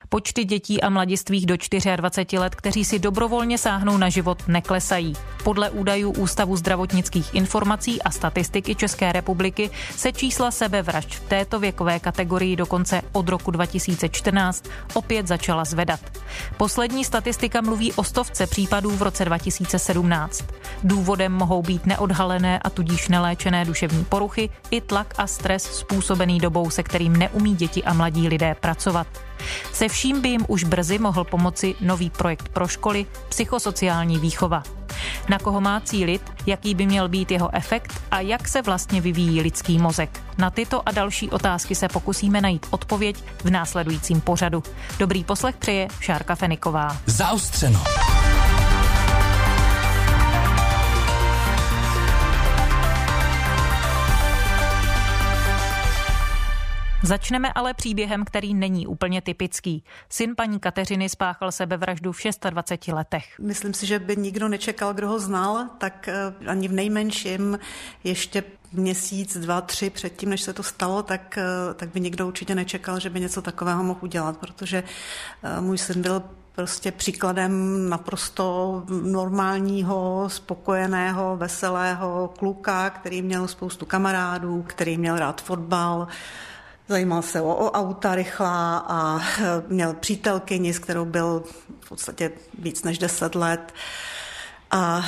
Počty dětí a mladistvých do 24 let, kteří si dobrovolně sáhnou na život, neklesají. Podle údajů Ústavu zdravotnických informací a statistiky České republiky se čísla sebevražd v této věkové kategorii dokonce od roku 2014 opět začala zvedat. Poslední statistika mluví o 100 případů v roce 2017. Důvodem mohou být neodhalené a tudíž neléčené duševní poruchy i tlak a stres způsobený dobou, se kterým neumí děti a mladí lidé pracovat. Se vším by jim už brzy mohl pomoci nový projekt pro školy Psychosociální výchova. Na koho má cílit, jaký by měl být jeho efekt a jak se vlastně vyvíjí lidský mozek? Na tyto a další otázky se pokusíme najít odpověď v následujícím pořadu. Dobrý poslech přeje Šárka Feniková. Zaostřeno. Začneme ale příběhem, který není úplně typický. Syn paní Kateřiny spáchal sebevraždu v 26 letech. Myslím si, že by nikdo nečekal, kdo ho znal, tak ani v nejmenším ještě měsíc, 2, 3 předtím, než se to stalo, tak by nikdo určitě nečekal, že by něco takového mohl udělat, protože můj syn byl prostě příkladem naprosto normálního, spokojeného, veselého kluka, který měl spoustu kamarádů, který měl rád fotbal, zajímal se o auta rychlá a měl přítelkyni, s kterou byl v podstatě víc než 10 let. A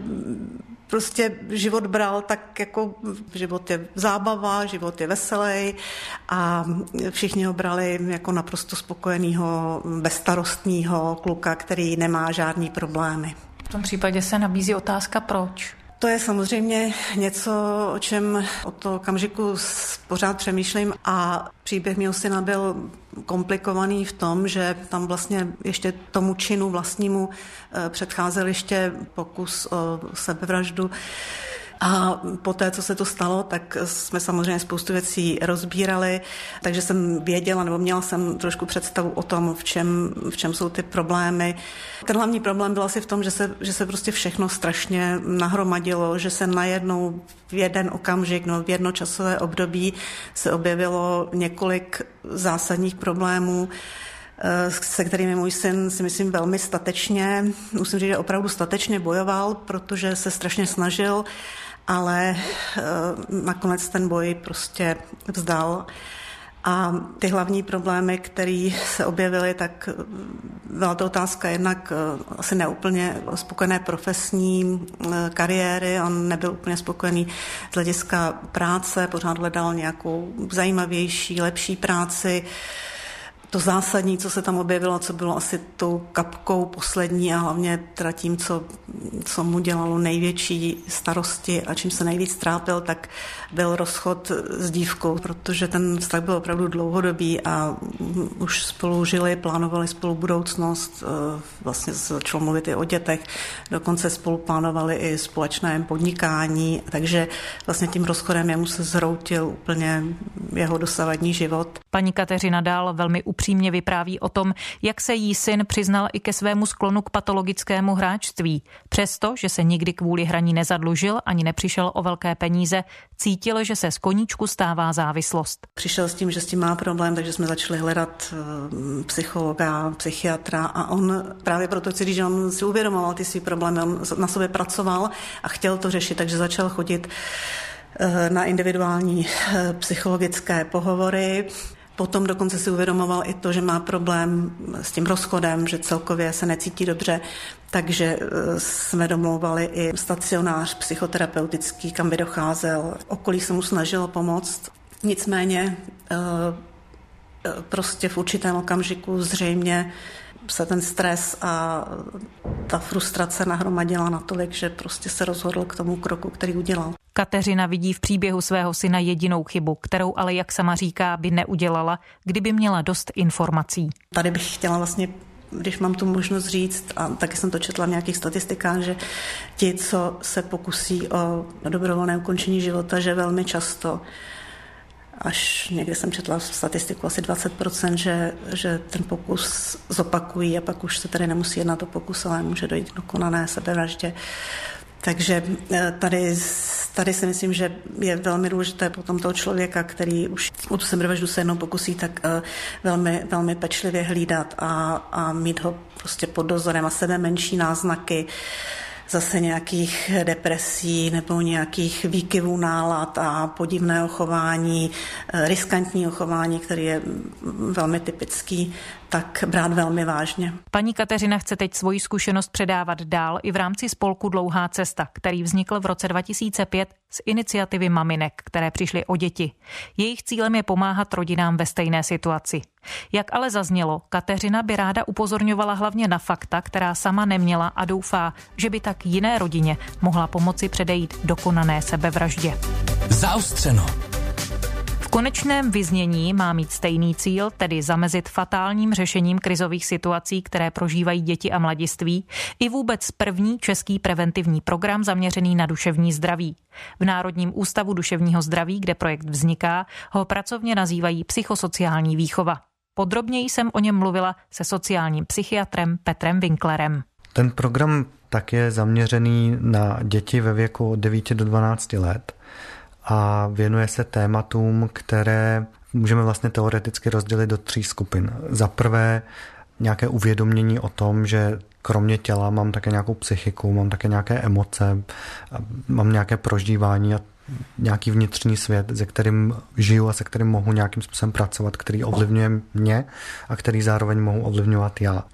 prostě život bral tak, jako život je zábava, život je veselý a všichni ho brali jako naprosto spokojenýho, bezstarostného kluka, který nemá žádný problémy. V tom případě se nabízí otázka proč. To je samozřejmě něco, o čem od toho okamžiku pořád přemýšlím a příběh mého syna byl komplikovaný v tom, že tam vlastně ještě tomu činu vlastnímu předcházel ještě pokus o sebevraždu. A poté, co se to stalo, tak jsme samozřejmě spoustu věcí rozbírali, takže jsem věděla, nebo měla jsem trošku představu o tom, v čem jsou ty problémy. Ten hlavní problém byl asi v tom, že se prostě všechno strašně nahromadilo, že se najednou v jeden okamžik, v jedno časové období se objevilo několik zásadních problémů, se kterými můj syn, si myslím, velmi statečně, musím říct, že opravdu statečně bojoval, protože se strašně snažil, ale nakonec ten boj prostě vzdal. A ty hlavní problémy, které se objevily, tak byla to otázka jednak asi neúplně spokojené profesní kariéry. On nebyl úplně spokojený z hlediska práce, pořád hledal nějakou zajímavější, lepší práci. To zásadní, co se tam objevilo, co bylo asi tou kapkou poslední a hlavně teda tím, co mu dělalo největší starosti a čím se nejvíc trápil, tak byl rozchod s dívkou, protože ten vztah byl opravdu dlouhodobý a už spolu žili, plánovali spolu budoucnost, vlastně se začalo mluvit i o dětech, dokonce spolu plánovali i společné podnikání, takže vlastně tím rozchodem jemu se zhroutil úplně jeho dosavadní život. Paní Kateřina dál velmi upřímně vypráví o tom, jak se jí syn přiznal i ke svému sklonu k patologickému hráčství. Přesto, že se nikdy kvůli hraní nezadlužil ani nepřišel o velké peníze, cítil, že se z koníčku stává závislost. Přišel s tím, že s tím má problém, takže jsme začali hledat psychologa, psychiatra a on právě proto chci říct, že on si uvědomoval ty svý problémy, on na sobě pracoval a chtěl to řešit, takže začal chodit na individuální psychologické pohovory. Potom dokonce si uvědomoval i to, že má problém s tím rozchodem, že celkově se necítí dobře, takže jsme domlouvali i stacionář psychoterapeutický, kam by docházel. Okolí se mu snažilo pomoct. Nicméně prostě v určitém okamžiku zřejmě se ten stres a ta frustrace nahromadila natolik, že prostě se rozhodl k tomu kroku, který udělal. Kateřina vidí v příběhu svého syna jedinou chybu, kterou ale, jak sama říká, by neudělala, kdyby měla dost informací. Tady bych chtěla vlastně, když mám tu možnost říct, a taky jsem to četla v nějakých statistikách, že ti, co se pokusí o dobrovolné ukončení života, že velmi často, až někde jsem četla statistiku, asi 20%, že ten pokus zopakují a pak už se tady nemusí jednat o pokus, ale může dojít k dokonané sebevraždě. Takže tady z tady si myslím, že je velmi důležité potom toho člověka, který už o tu sebevraždu se jednou pokusí, tak velmi, velmi pečlivě hlídat a mít ho prostě pod dozorem a sebe menší náznaky zase nějakých depresí nebo nějakých výkyvů nálad a podivného chování, riskantního chování, který je velmi typický, tak brát velmi vážně. Paní Kateřina chce teď svoji zkušenost předávat dál i v rámci spolku Dlouhá cesta, který vznikl v roce 2005 z iniciativy maminek, které přišly o děti. Jejich cílem je pomáhat rodinám ve stejné situaci. Jak ale zaznělo, Kateřina by ráda upozorňovala hlavně na fakta, která sama neměla a doufá, že by tak jiné rodině mohla pomoci předejít dokonané sebevraždě. Zaostřeno. V konečném vyznění má mít stejný cíl, tedy zamezit fatálním řešením krizových situací, které prožívají děti a mladiství, i vůbec první český preventivní program zaměřený na duševní zdraví. V Národním ústavu duševního zdraví, kde projekt vzniká, ho pracovně nazývají psychosociální výchova. Podrobněji jsem o něm mluvila se sociálním psychiatrem Petrem Winklerem. Ten program tak je zaměřený na děti ve věku od 9 do 12 let a věnuje se tématům, které můžeme vlastně teoreticky rozdělit do 3 skupin. Za prvé nějaké uvědomění o tom, že kromě těla mám také nějakou psychiku, mám také nějaké emoce, mám nějaké prožívání a nějaký vnitřní svět, se kterým žiju a se kterým mohu nějakým způsobem pracovat, který ovlivňuje mě a který zároveň mohu ovlivňovat já.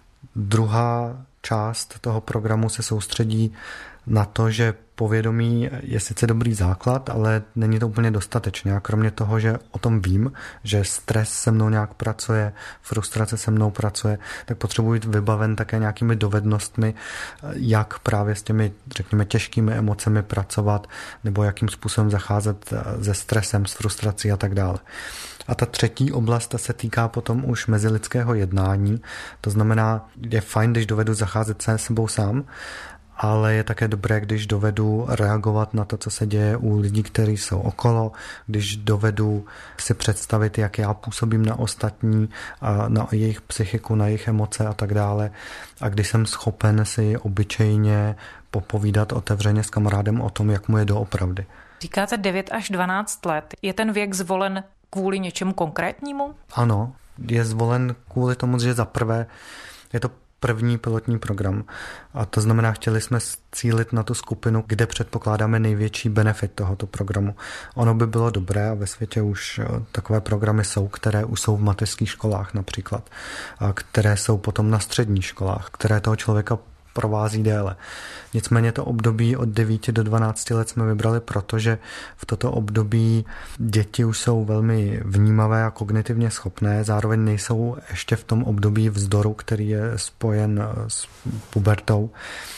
Druhá část toho programu se soustředí na to, že povědomí je sice dobrý základ, ale není to úplně dostatečné. A kromě toho, že o tom vím, že stres se mnou nějak pracuje, frustrace se mnou pracuje, tak potřebuji být vybaven také nějakými dovednostmi, jak právě s těmi, řekněme, těžkými emocemi pracovat, nebo jakým způsobem zacházet se stresem, s frustrací a tak dále. A ta třetí oblast ta se týká potom už mezilidského jednání. To znamená, je fajn, když dovedu zacházet se sebou sám, ale je také dobré, když dovedu reagovat na to, co se děje u lidí, kteří jsou okolo, když dovedu si představit, jak já působím na ostatní, a na jejich psychiku, na jejich emoce a tak dále. A když jsem schopen si obyčejně popovídat otevřeně s kamarádem o tom, jak mu je doopravdy. Říkáte 9 až 12 let. Je ten věk zvolen kvůli něčemu konkrétnímu? Ano, je zvolen kvůli tomu, že za prvé je to první pilotní program. A to znamená, chtěli jsme cílit na tu skupinu, kde předpokládáme největší benefit tohoto programu. Ono by bylo dobré, a ve světě už takové programy jsou, které už jsou v mateřských školách například, a které jsou potom na středních školách, které toho člověka provází déle. Nicméně to období od 9 do 12 let jsme vybrali, protože v toto období děti už jsou velmi vnímavé a kognitivně schopné, zároveň nejsou ještě v tom období vzdoru, který je spojen s pubertou,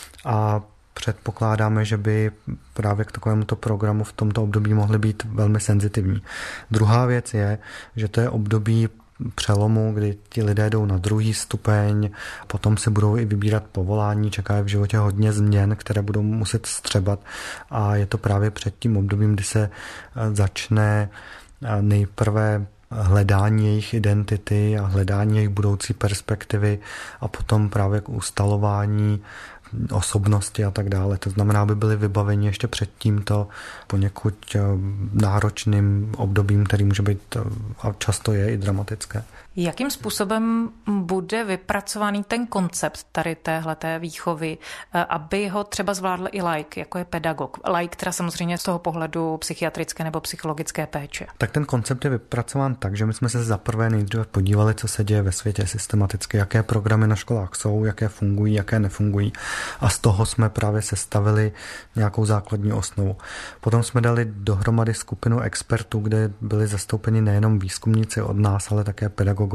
a předpokládáme, že by právě k takovémuto programu v tomto období mohly být velmi senzitivní. Druhá věc je, že to je období přelomu, kdy ti lidé jdou na druhý stupeň, potom si budou i vybírat povolání, čeká je v životě hodně změn, které budou muset střebat, a je to právě před tím obdobím, kdy se začne nejprve hledání jejich identity a hledání jejich budoucí perspektivy a potom právě k ustalování osobnosti a tak dále. To znamená, aby byli vybaveni ještě před tímto poněkud náročným obdobím, který může být a často je i dramatické. Jakým způsobem bude vypracovaný ten koncept tady téhleté výchovy, aby ho třeba zvládl i laik, jako je pedagog? Laik teda samozřejmě z toho pohledu psychiatrické nebo psychologické péče. Tak ten koncept je vypracován tak, že my jsme se zaprvé nejdříve podívali, co se děje ve světě systematicky, jaké programy na školách jsou, jaké fungují, jaké nefungují, a z toho jsme právě sestavili nějakou základní osnovu. Potom jsme dali dohromady skupinu expertů, kde byli zastoupeni nejenom výzkumníci od nás, ale také pedagogové,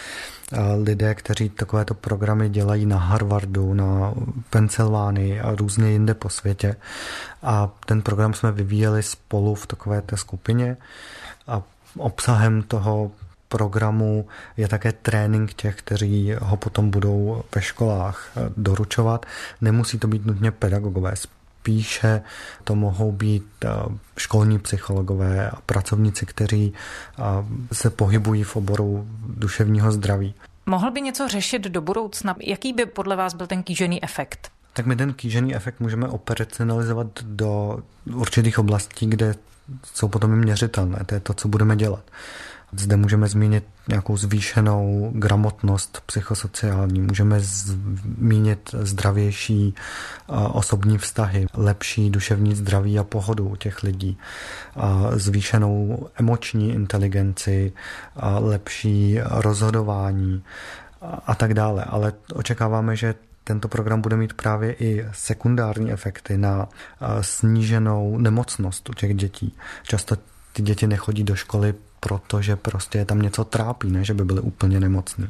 lidé, kteří takovéto programy dělají na Harvardu, na Pensylvánii a různě jinde po světě. A ten program jsme vyvíjeli spolu v takové té skupině, a obsahem toho programu je také trénink těch, kteří ho potom budou ve školách doručovat. Nemusí to být nutně pedagogové, spíše to mohou být školní psychologové a pracovníci, kteří se pohybují v oboru duševního zdraví. Mohl by něco řešit do budoucna? Jaký by podle vás byl ten kýžený efekt? Tak my ten kýžený efekt můžeme operacionalizovat do určitých oblastí, kde jsou potom i měřitelné. To je to, co budeme dělat. Zde můžeme zmínit nějakou zvýšenou gramotnost psychosociální, můžeme zmínit zdravější osobní vztahy, lepší duševní zdraví a pohodu u těch lidí, zvýšenou emoční inteligenci, lepší rozhodování a tak dále. Ale očekáváme, že tento program bude mít právě i sekundární efekty na sníženou nemocnost u těch dětí. Často ty děti nechodí do školy, protože prostě je tam něco trápí, ne že by byly úplně nemocní.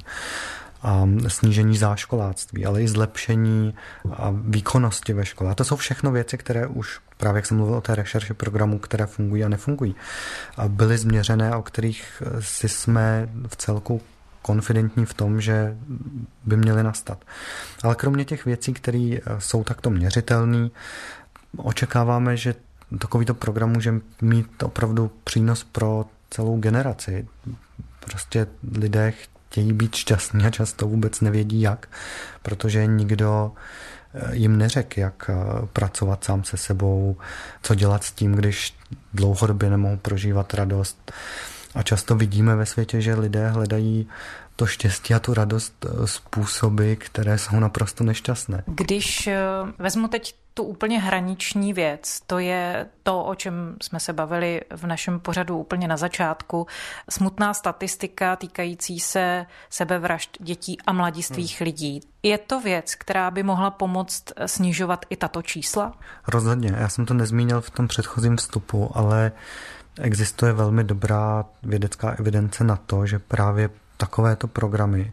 Snížení záškoláctví, ale i zlepšení výkonnosti ve škole. A to jsou všechno věci, které už, právě jak jsem mluvil o té rešerši programů, které fungují a nefungují, byly změřené, o kterých si jsme v celku konfidentní v tom, že by měly nastat. Ale kromě těch věcí, které jsou takto měřitelné, očekáváme, že takovýto program může mít opravdu přínos pro celou generaci. Prostě lidé chtějí být šťastní a často vůbec nevědí jak, protože nikdo jim neřekl, jak pracovat sám se sebou, co dělat s tím, když dlouhodobě nemohou prožívat radost. A často vidíme ve světě, že lidé hledají to štěstí a tu radost způsoby, které jsou naprosto nešťastné. Když vezmu teď tu úplně hraniční věc, to je to, o čem jsme se bavili v našem pořadu úplně na začátku, smutná statistika týkající se sebevražd dětí a mladistvých lidí. Je to věc, která by mohla pomoct snižovat i tato čísla? Rozhodně. Já jsem to nezmínil v tom předchozím vstupu, ale existuje velmi dobrá vědecká evidence na to, že právě takovéto programy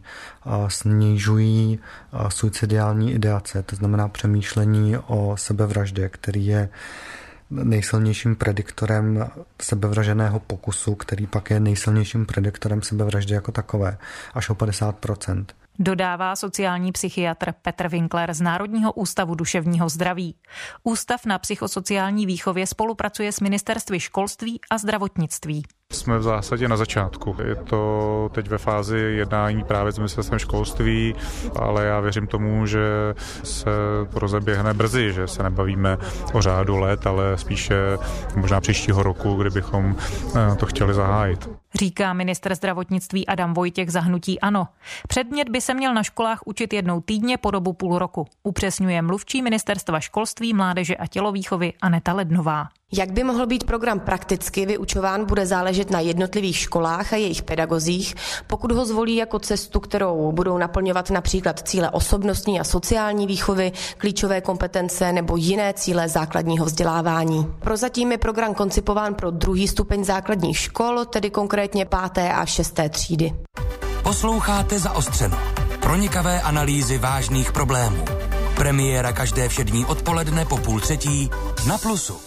snižují suicidální ideace, to znamená přemýšlení o sebevraždě, který je nejsilnějším prediktorem sebevraženého pokusu, který pak je nejsilnějším prediktorem sebevraždy jako takové, až o 50%. Dodává sociální psychiatr Petr Winkler z Národního ústavu duševního zdraví. Ústav na psychosociální výchově spolupracuje s ministerstvy školství a zdravotnictví. Jsme v zásadě na začátku. Je to teď ve fázi jednání právě s ministerstvem školství, ale já věřím tomu, že se rozeběhne brzy, že se nebavíme o řádu let, ale spíše možná příštího roku, kdybychom to chtěli zahájit. Říká ministr zdravotnictví Adam Vojtěch za hnutí ANO. Předmět by se měl na školách učit jednou týdně po dobu půl roku. Upřesňuje mluvčí ministerstva školství, mládeže a tělovýchovy Aneta Lednová. Jak by mohl být program prakticky vyučován, bude záležet na jednotlivých školách a jejich pedagozích, pokud ho zvolí jako cestu, kterou budou naplňovat například cíle osobnostní a sociální výchovy, klíčové kompetence nebo jiné cíle základního vzdělávání. Prozatím je program koncipován pro 2. stupeň základních škol, tedy konkrétně 5. a 6. třídy. Posloucháte Zaostřeno. Pronikavé analýzy vážných problémů. Premiéra každé všední odpoledne po 2:30 na Plusu.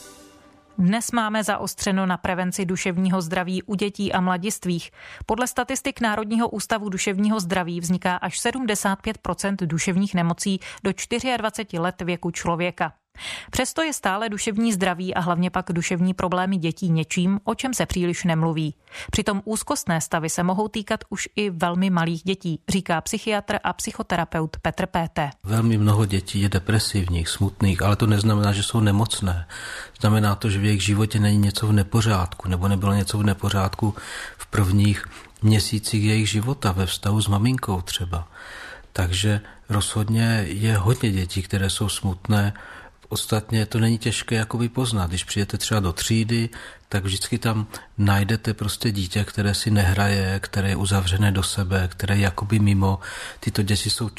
Dnes máme zaostřeno na prevenci duševního zdraví u dětí a mladistvých. Podle statistik Národního ústavu duševního zdraví vzniká až 75% duševních nemocí do 24 let věku člověka. Přesto je stále duševní zdraví a hlavně pak duševní problémy dětí něčím, o čem se příliš nemluví. Přitom úzkostné stavy se mohou týkat už i velmi malých dětí, říká psychiatr a psychoterapeut Petr Pété. Velmi mnoho dětí je depresivních, smutných, ale to neznamená, že jsou nemocné. Znamená to, že v jejich životě není něco v nepořádku, nebo nebylo něco v nepořádku v prvních měsících jejich života, ve vztahu s maminkou třeba. Takže rozhodně je hodně dětí, které jsou smutné. Ostatně to není těžké jakoby poznat. Když přijete třeba do třídy, tak vždycky tam najdete prostě dítě, které si nehraje, které je uzavřené do sebe, které je jakoby mimo. Tyto děti jsou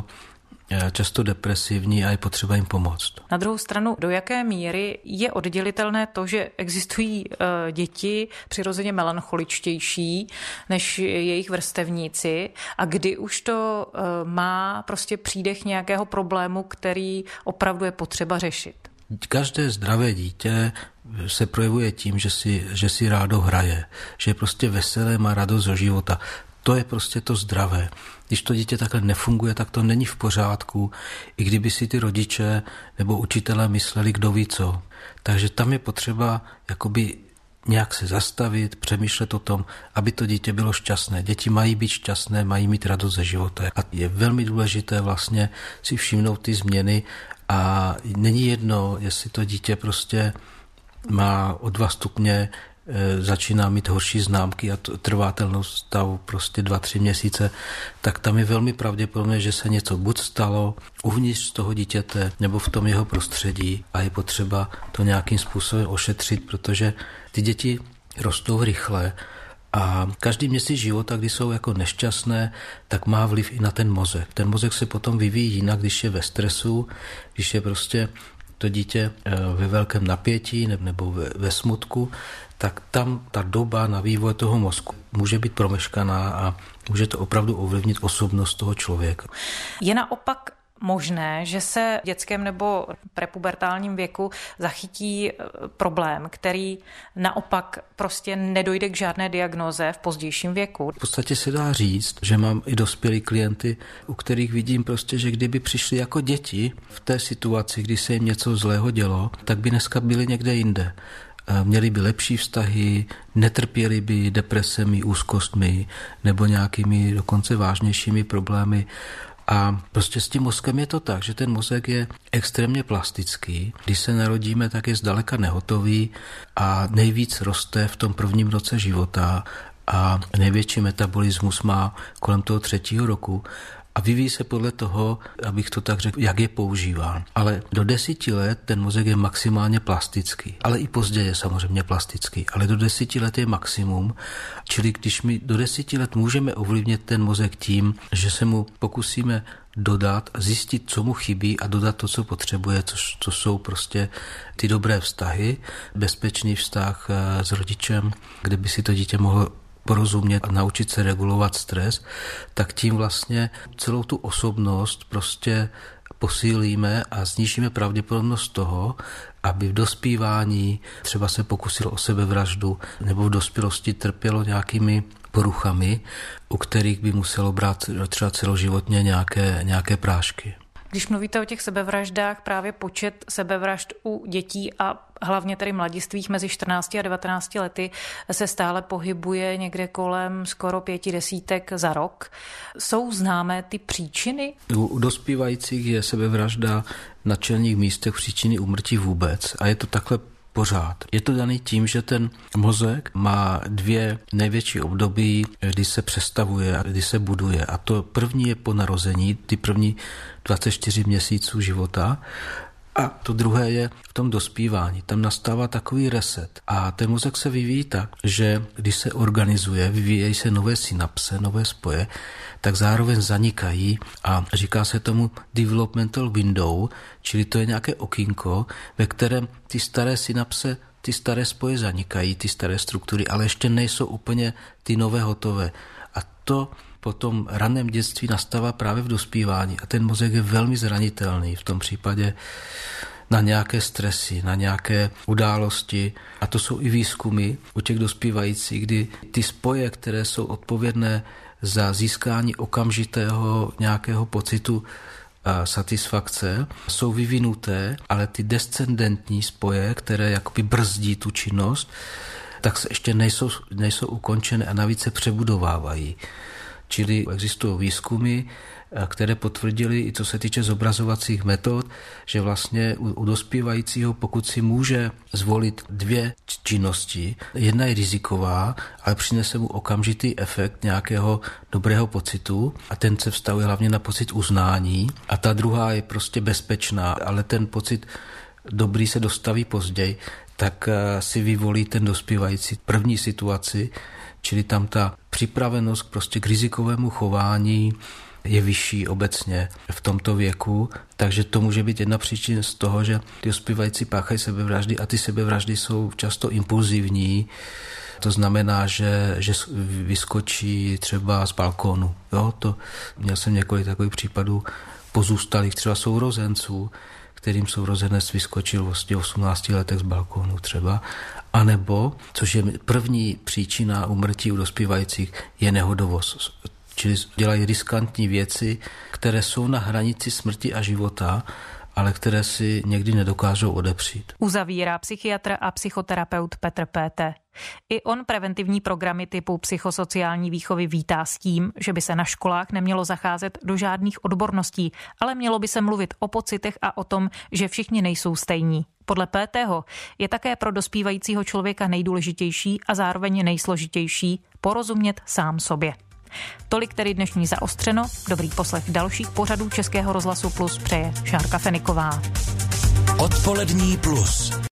často depresivní a je potřeba jim pomoct. Na druhou stranu, do jaké míry je oddělitelné to, že existují děti přirozeně melancholičtější než jejich vrstevníci a kdy už to má prostě přídech nějakého problému, který opravdu je potřeba řešit? Každé zdravé dítě se projevuje tím, že si rádo hraje, že je prostě veselé, má radost zo života. To je prostě to zdravé. Když to dítě takhle nefunguje, tak to není v pořádku, i kdyby si ty rodiče nebo učitelé mysleli, kdo ví co. Takže tam je potřeba jakoby nějak se zastavit, přemýšlet o tom, aby to dítě bylo šťastné. Děti mají být šťastné, mají mít radost ze života. A je velmi důležité vlastně si všimnout ty změny a není jedno, jestli to dítě prostě má o 2 stupně, začíná mít horší známky a trvatelnost stavu prostě 2-3 měsíce, tak tam je velmi pravděpodobné, že se něco buď stalo uvnitř toho dítěte nebo v tom jeho prostředí a je potřeba to nějakým způsobem ošetřit, protože ty děti rostou rychle a každý měsíc života, kdy jsou jako nešťastné, tak má vliv i na ten mozek. Ten mozek se potom vyvíjí jinak, když je ve stresu, když je prostě to dítě ve velkém napětí nebo ve smutku, tak tam ta doba na vývoj toho mozku může být promeškaná a může to opravdu ovlivnit osobnost toho člověka. Je naopak možné, že se v dětském nebo prepubertálním věku zachytí problém, který naopak prostě nedojde k žádné diagnóze v pozdějším věku? V podstatě se dá říct, že mám i dospělý klienty, u kterých vidím prostě, že kdyby přišli jako děti v té situaci, kdy se jim něco zlého dělo, tak by dneska byli někde jinde. Měli by lepší vztahy, netrpěli by depresemi, úzkostmi nebo nějakými dokonce vážnějšími problémy. A prostě s tím mozkem je to tak, že ten mozek je extrémně plastický. Když se narodíme, tak je zdaleka nehotový a nejvíc roste v tom prvním roce života a největší metabolismus má kolem toho 3. roku. A vyvíjí se podle toho, abych to tak řekl, jak je používán. Ale do 10 let ten mozek je maximálně plastický. Ale i později je samozřejmě plastický. Ale do 10 let je maximum. Čili když my do 10 let můžeme ovlivnit ten mozek tím, že se mu pokusíme dodat, zjistit, co mu chybí a dodat to, co potřebuje, co jsou prostě ty dobré vztahy, bezpečný vztah s rodičem, kde by si to dítě mohlo porozumět a naučit se regulovat stres, tak tím vlastně celou tu osobnost prostě posílíme a snížíme pravděpodobnost toho, aby v dospívání třeba se pokusilo o sebevraždu nebo v dospělosti trpělo nějakými poruchami, u kterých by muselo brát třeba celoživotně nějaké prášky. Když mluvíte o těch sebevraždách, právě počet sebevražd u dětí a hlavně tedy mladistvých mezi 14 a 19 lety se stále pohybuje někde kolem skoro 5 desítek za rok. Jsou známé ty příčiny? U dospívajících je sebevražda na čelních místech příčiny úmrtí vůbec a je to takhle pořád. Je to daný tím, že ten mozek má 2 největší období, kdy se přestavuje a kdy se buduje. A to první je po narození, ty první 24 měsíců života. A to druhé je v tom dospívání. Tam nastává takový reset. A ten mozek se vyvíjí tak, že když se organizuje, vyvíjejí se nové synapse, nové spoje, tak zároveň zanikají a říká se tomu developmental window, čili to je nějaké okýnko, ve kterém ty staré synapse, ty staré spoje zanikají, ty staré struktury, ale ještě nejsou úplně ty nové hotové. A to po tom raném dětství nastává právě v dospívání a ten mozek je velmi zranitelný v tom případě na nějaké stresy, na nějaké události. A to jsou i výzkumy u těch dospívajících, kdy ty spoje, které jsou odpovědné za získání okamžitého nějakého pocitu satisfakce, jsou vyvinuté, ale ty descendentní spoje, které jakoby brzdí tu činnost, tak se ještě nejsou ukončené a navíc se přebudovávají. Čili existují výzkumy, které potvrdili, i co se týče zobrazovacích metod, že vlastně u dospívajícího, pokud si může zvolit 2 činnosti, jedna je riziková, ale přinese mu okamžitý efekt nějakého dobrého pocitu a ten se vztahuje hlavně na pocit uznání a ta druhá je prostě bezpečná, ale ten pocit dobrý se dostaví později, tak si vyvolí ten dospívající první situaci, čili tam ta připravenost prostě k rizikovému chování je vyšší obecně v tomto věku, takže to může být jedna příčina z toho, že ty dospívající páchají sebevraždy a ty sebevraždy jsou často impulzivní. To znamená, že vyskočí třeba z balkónu. Jo? Měl jsem několik takových případů pozůstalých třeba sourozenců, kterým sourozenec vyskočil vlastně v 18 letech z balkónu třeba. A nebo, což je první příčina úmrtí u dospívajících, je nehodovost. Čili dělají riskantní věci, které jsou na hranici smrti a života ale které si někdy nedokážou odepřít. Uzavírá psychiatr a psychoterapeut Petr Péte. I on preventivní programy typu psychosociální výchovy vítá s tím, že by se na školách nemělo zacházet do žádných odborností, ale mělo by se mluvit o pocitech a o tom, že všichni nejsou stejní. Podle Pétého je také pro dospívajícího člověka nejdůležitější a zároveň nejsložitější porozumět sám sobě. Tolik tedy dnešní Zaostřeno. Dobrý poslech dalších pořadů Českého rozhlasu Plus přeje Šárka Feniková. Odpolední plus.